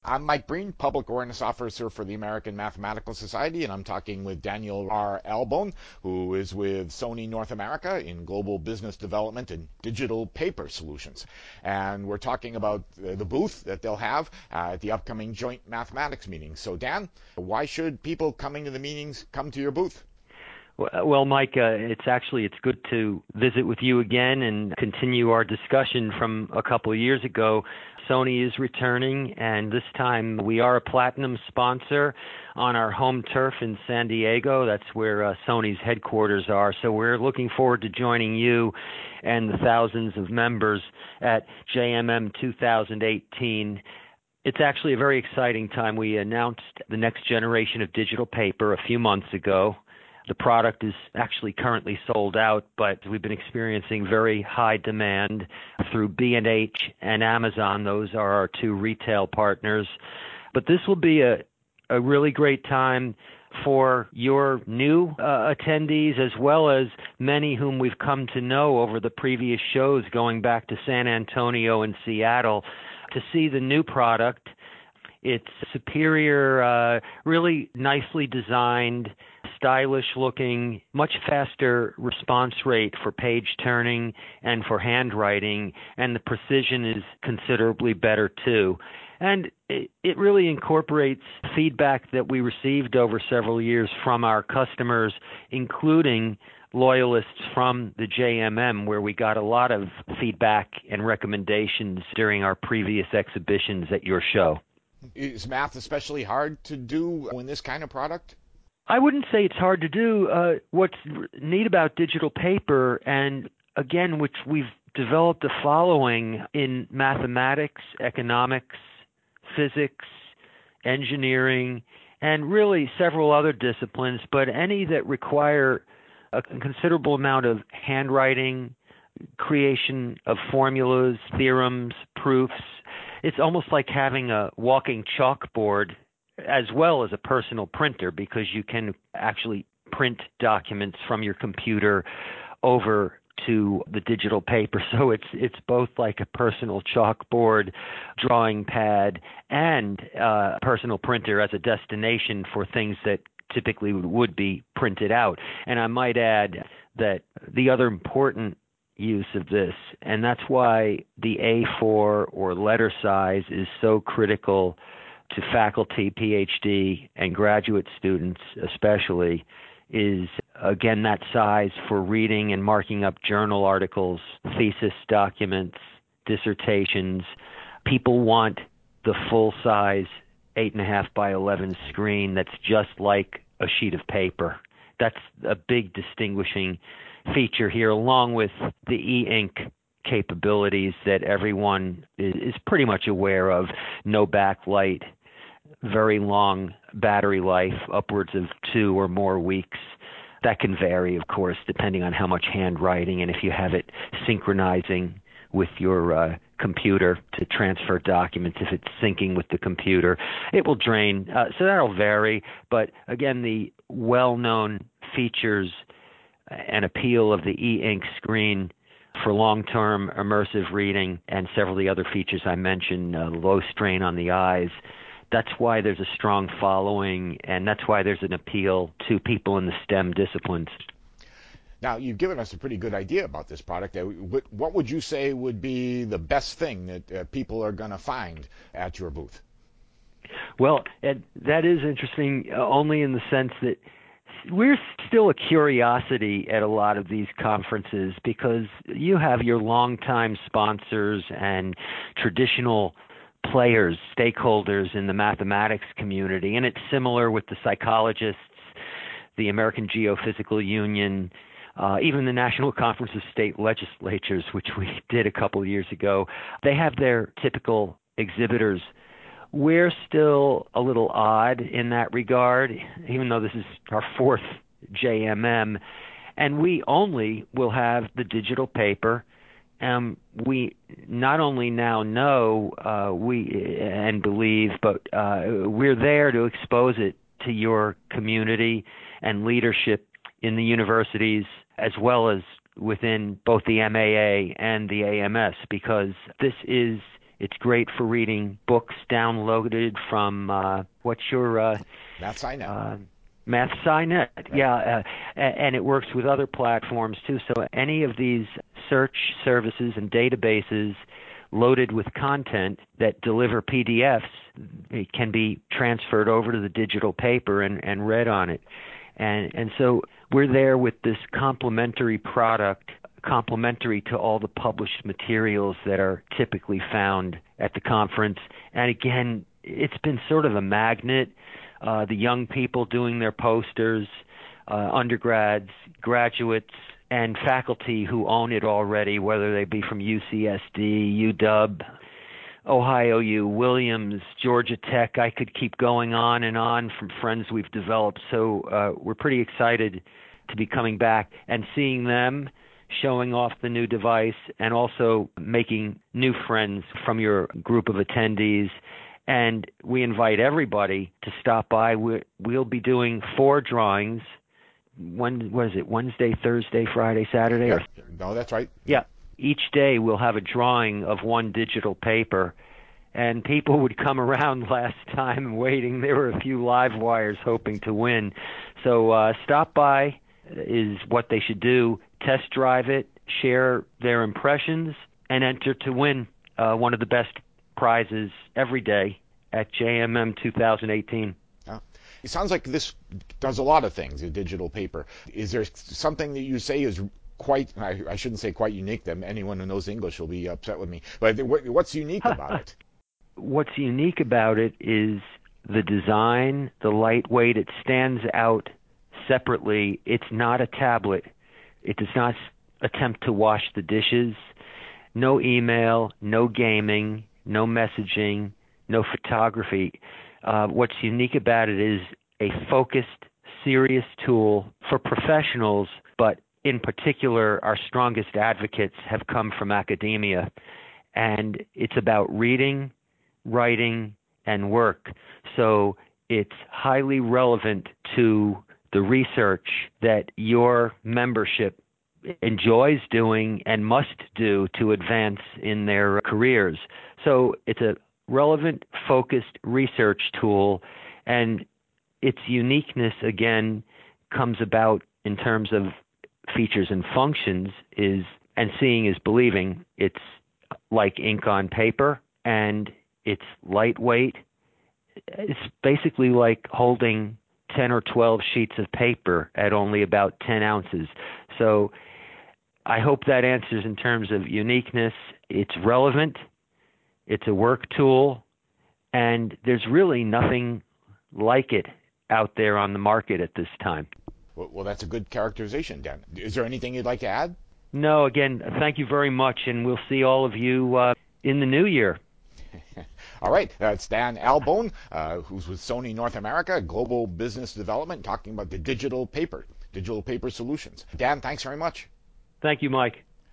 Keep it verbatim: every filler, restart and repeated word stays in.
I'm Mike Breen, Public Awareness Officer for the American Mathematical Society, and I'm talking with Daniel R. Albone, who is with Sony North America in Global Business Development and Digital Paper Solutions. And we're talking about the booth that they'll have uh, at the upcoming joint mathematics meeting. So, Dan, why should people coming to the meetings come to your booth? Well, Mike, uh, it's actually it's good to visit with you again and continue our discussion from a couple of years ago. Sony is returning, and this time we are a platinum sponsor on our home turf in San Diego. That's where uh, Sony's headquarters are. So we're looking forward to joining you and the thousands of members at J M M two thousand eighteen. It's actually a very exciting time. We announced the next generation of digital paper a few months ago. The product is actually currently sold out, but we've been experiencing very high demand through B and H and Amazon. Those are our two retail partners. But this will be a, a really great time for your new uh, attendees, as well as many whom we've come to know over the previous shows going back to San Antonio and Seattle, to see the new product. It's superior, uh, really nicely designed, stylish looking, much faster response rate for page turning and for handwriting, and the precision is considerably better too. And it, it really incorporates feedback that we received over several years from our customers, including loyalists from the J M M, where we got a lot of feedback and recommendations during our previous exhibitions at your show. Is math especially hard to do in this kind of product? I wouldn't say it's hard to do. Uh, what's neat about digital paper, and again, which we've developed a following in mathematics, economics, physics, engineering, and really several other disciplines, but any that require a considerable amount of handwriting, creation of formulas, theorems, proofs. It's almost like having a walking chalkboard as well as a personal printer, because you can actually print documents from your computer over to the digital paper. So it's it's both like a personal chalkboard, drawing pad, and a personal printer as a destination for things that typically would be printed out. And I might add that the other important use of this, and that's why the A four or letter size is so critical to faculty, PhD, and graduate students especially, is again that size for reading and marking up journal articles, thesis documents, dissertations. People want the full size eight and a half by eleven screen that's just like a sheet of paper. That's a big distinguishing feature here, along with the e-ink capabilities that everyone is pretty much aware of. No backlight, very long battery life, upwards of two or more weeks. That can vary, of course, depending on how much handwriting and if you have it synchronizing with your uh, computer to transfer documents. If it's syncing with the computer, it will drain. Uh, so that'll vary. But again, the well-known features and appeal of the e-ink screen for long-term immersive reading, and several of the other features I mentioned, uh, low strain on the eyes. That's why there's a strong following, and that's why there's an appeal to people in the STEM disciplines. Now, you've given us a pretty good idea about this product. What would you say would be the best thing that uh, people are going to find at your booth? Well, Ed, that is interesting uh, only in the sense that we're still a curiosity at a lot of these conferences, because you have your longtime sponsors and traditional players, stakeholders in the mathematics community, and it's similar with the psychologists, the American Geophysical Union, uh, even the National Conference of State Legislatures, which we did a couple of years ago. They have their typical exhibitors. We're still a little odd in that regard, even though this is our fourth J M M, and we only will have the digital paper. Um, we not only now know uh, we and believe, but uh, we're there to expose it to your community and leadership in the universities, as well as within both the M A A and the A M S, because this is It's great for reading books downloaded from, uh, what's your... Uh, MathSciNet. Uh, MathSciNet, right. yeah, uh, and it works with other platforms too. So any of these search services and databases loaded with content that deliver P D Fs, it can be transferred over to the digital paper and, and read on it. And and so we're there with this complementary product, complementary to all the published materials that are typically found at the conference. And again, it's been sort of a magnet. Uh, the young people doing their posters, uh, undergrads, graduates, and faculty who own it already, whether they be from U C S D, U W, Ohio U, Williams, Georgia Tech. I could keep going on and on from friends we've developed. So uh, we're pretty excited to be coming back and seeing them showing off the new device and also making new friends from your group of attendees. And we invite everybody to stop by. We're, we'll be doing four drawings. When was it? Wednesday, Thursday, Friday, Saturday? Yeah. Or, no, that's right. Yeah. Each day we'll have a drawing of one digital paper. And people would come around last time waiting. There were a few live wires hoping to win. So uh, stop by is what they should do. Test drive it, share their impressions, and enter to win uh, one of the best prizes every day at J M M two thousand eighteen. Yeah. It sounds like this does a lot of things, a digital paper. Is there something that you say is quite, I, I shouldn't say quite unique, then anyone who knows English will be upset with me, but what's unique about it? What's unique about it is the design, the lightweight. It stands out separately. It's not a tablet. It does not attempt to wash the dishes. No email, no gaming, no messaging, no photography. Uh, what's unique about it is a focused, serious tool for professionals, but in particular, our strongest advocates have come from academia. And it's about reading, writing, and work. So it's highly relevant to the research that your membership enjoys doing and must do to advance in their careers. So it's a relevant, focused research tool, and its uniqueness, again, comes about in terms of features and functions is, and seeing is believing. It's like ink on paper, and it's lightweight. It's basically like holding ten or twelve sheets of paper at only about ten ounces. So I hope that answers in terms of uniqueness. It's relevant, it's a work tool, and there's really nothing like it out there on the market at this time. Well, well that's a good characterization, Dan. Is there anything you'd like to add? No, again, thank you very much, and we'll see all of you uh, in the new year. All right, that's Dan Albone, uh, who's with Sony North America, Global Business Development, talking about the digital paper, digital paper solutions. Dan, thanks very much. Thank you, Mike.